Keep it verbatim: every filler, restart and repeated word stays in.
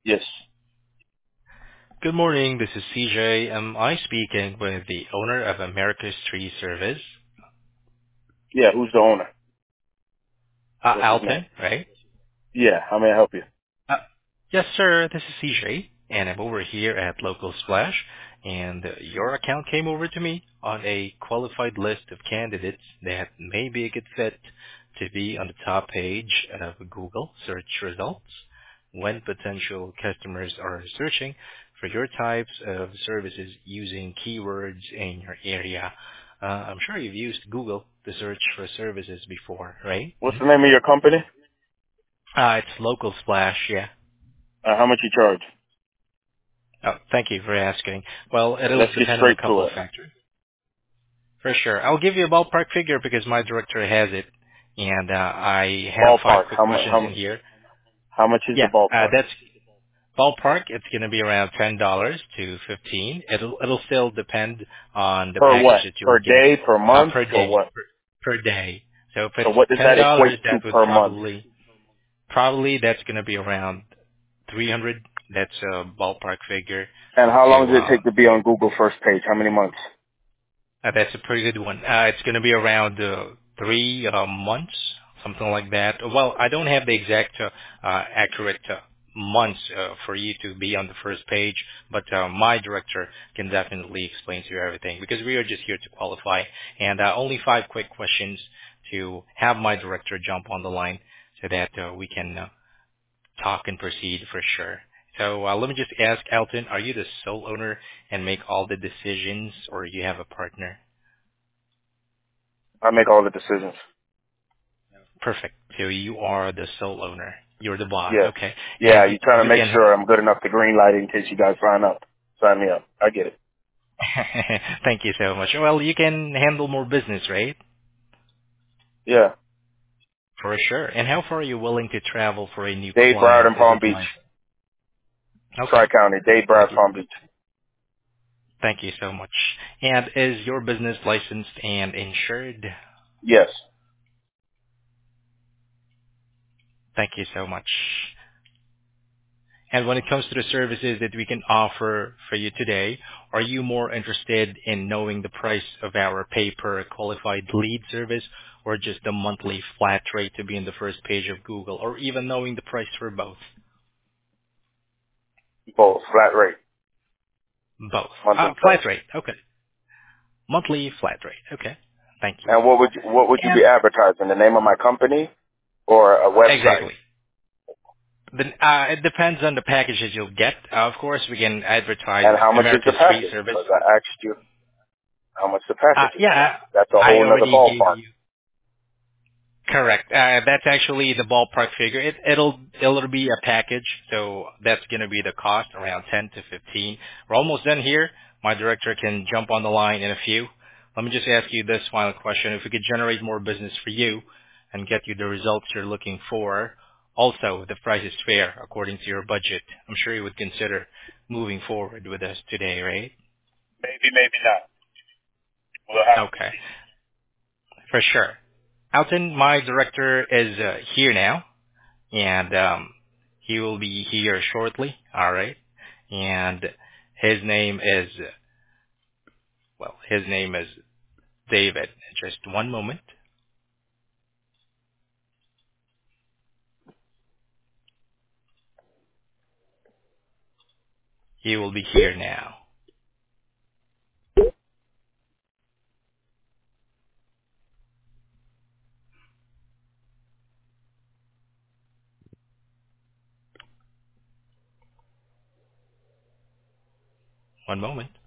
Yes. Good morning. This is C J. Am I speaking with the owner of America's Tree Service? Yeah, who's the owner? Uh, What's his name? Alton, right? Yeah, how may I help you? Uh, yes, sir. This is C J, and I'm over here at Local Splash, and uh, your account came over to me on a qualified list of candidates that may be a good fit to be on the top page of Google search results when potential customers are searching for your types of services using keywords in your area. Uh, I'm sure you've used Google to search for services before, right? What's Mhm. the name of your company? Uh, it's Local Splash, yeah. Uh, how much you charge? Oh, thank you for asking. Well, it'll Let's get depend on a straight to couple of it. factors. For sure. I'll give you a ballpark figure because my director has it, and uh, I have five Ballpark. quick How much? questions How, in here. how much is the Yeah, uh, ballpark? that's ballpark. It's going to be around ten dollars to fifteen. It'll it'll still depend on the Per package what? that Per you'll get day? Per uh, month? per Per day what? per, per day. So if it's So what does ten that dollars, equate to that would per month? probably probably that's going to be around three hundred. That's a ballpark figure. And how long So does it uh, take to be on Google first page? How many months? Uh, that's a pretty good one. Uh, it's going to be around uh, three uh, months, something like that. Well, I don't have the exact uh, uh, accurate uh, months uh, for you to be on the first page, but uh, my director can definitely explain to you everything because we are just here to qualify. And uh, only five quick questions to have my director jump on the line so that uh, we can uh, talk and proceed for sure. So uh, let me just ask, Elton, are you the sole owner and make all the decisions, or you have a partner? I make all the decisions. Perfect. So you are the sole owner. You're the boss. Yes. Okay. Yeah, And you, you trying to you make can. sure I'm good enough to green light in case you guys sign up. Sign me up. I get it. Thank you so much. Well, you can handle more business, right? Yeah. For sure. And how far are you willing to travel for a new Dade, Broward, client? and Is Palm it Beach. like okay? Tri-County. Dade, Broward, Thank you. Palm Beach. Thank you so much. And is your business licensed and insured? Yes. Thank you so much. And when it comes to the services that we can offer for you today, are you more interested in knowing the price of our pay-per-qualified lead service or just the monthly flat rate to be in the first page of Google, or even knowing the price for both? Both. Flat rate. Both. Monthly Ah, price. flat rate. Okay. Monthly flat rate. Okay. Thank you. And what would you, what would you And be advertising? The name of my company or a website? exactly. Then, uh, it depends on the packages you'll get. Uh, of course, we can advertise And how much is the America's free package? service. Because I asked you how much the Uh, package is. And yeah, that's a I whole nother already gave ballpark. you correct. Uh, that's actually the ballpark figure. It, it'll it'll be a package, so that's going to be the cost around ten to fifteen. We're almost done here. My director can jump on the line in a few. Let me just ask you this final question: if we could generate more business for you and get you the results you're looking for, also if the price is fair according to your budget, I'm sure you would consider moving forward with us today, right? Maybe, maybe not. We'll have to Okay, see. for sure. Alton, my director is uh, here now. and um, he will be here shortly. All right, and his name is well, his name is David. Just one moment. He will be here now. One moment.